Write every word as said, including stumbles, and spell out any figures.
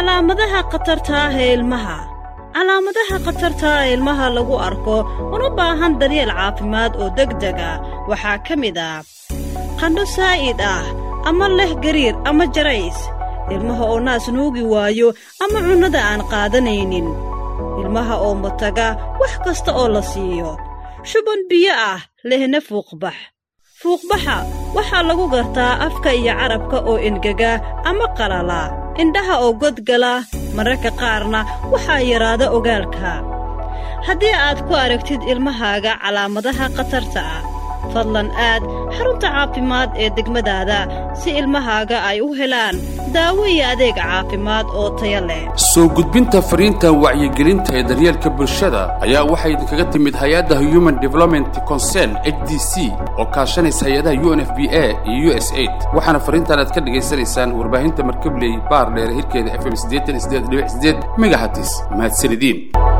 calaamadaha khatarta ah ee ilmaha calaamadaha khatarta ah ee ilmaha lagu arko una baahan daryeel caafimaad oo degdeg ah waxaa ka mid ah qandho saa'id ah ama leh gariir ama jarays ilmaha oo naas nuugi waayo ama cunnada aan qaadanaynin ilmaha oo mataga wax kasta oo la siiyo shuban biyo ah lehna fuuqbax fuuqbaxa waxaa lagu gartaa afka iyo carabka oo engega ama qalala indhaha oo godgala mararka qaarna waxaa yaraada ogaalka haddii aad ku aragtid ilmahaaga calaamadaha khatarta ah fadlan aad xarunta caafimaad ee degmadaada si ilmahaaga ay u helaan daawo iyo adeeg caafimaad oo tayo leh soo gudbinta fariinta wacyigelinta ee daryeelka bulshada ayaa waxay idinkaga timid hay'adda Human Development Council H D C oo kaashanaysa hay'adaha U N F P A iyo U S A I D waxaana fariintan aad ka dhageysanaysaan warbaahinta Markabley Baar dheer hirkeeda F M eighty-eight point eight megahertz mahadsanidin.